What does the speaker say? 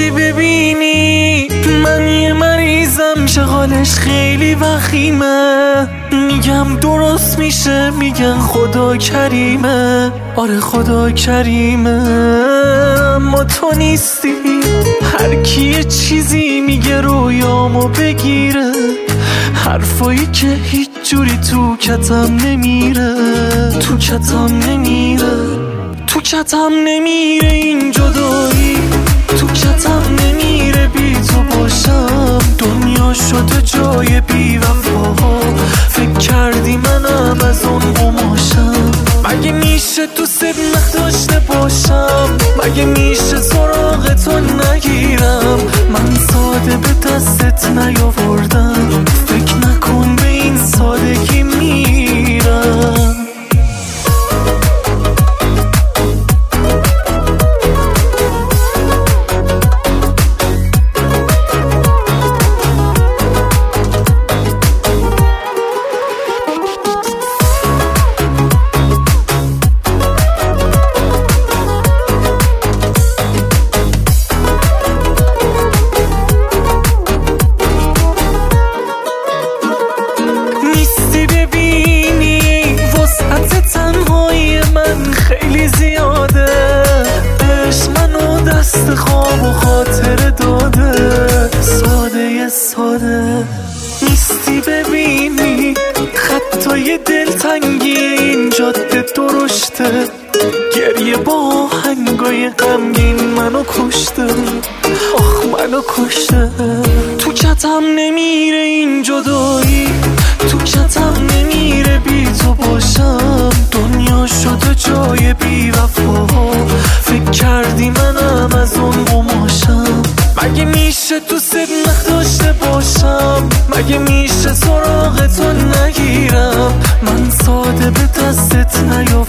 نیستی ببینی من یه مریضم شغالش خیلی وخیمه، میگم درست میشه میگن خدا کریمه، آره خدا کریمه، اما تو نیستی. هر کی یه چیزی میگه رویامو بگیره، حرفایی که هیچ جوری تو کتم نمیره، تو کتم نمیره، تو کتم نمیره این جدایی، تو کتم نمیره بی تو باشم. دنیا شده جای بی وفاها، فکر کردی منم از اون قماشم. مگه میشه تو سب داشته باشم، مگه میشه سراغ تو نگیرم، من ساده به دستت نیاوردم، فکر نکن به این سادگی میرم. خیلی زیاده عشق منو دست خواب و خاطر داده، ساده ساده نیستی ببینی خطای دلتنگی این جاده درشته، گریه با آهنگای غمگین منو کشته، آخ منو کشته. تو کتم نمیره این جدایی، تو کتم نمیره بی تو باشم. دنیا شده جای بی وفاها، فکر کردی منم از اون قماشم. مگه میشه تو سب داشته باشم، مگه میشه سراغ تو نگیرم، من ساده به دستت نیام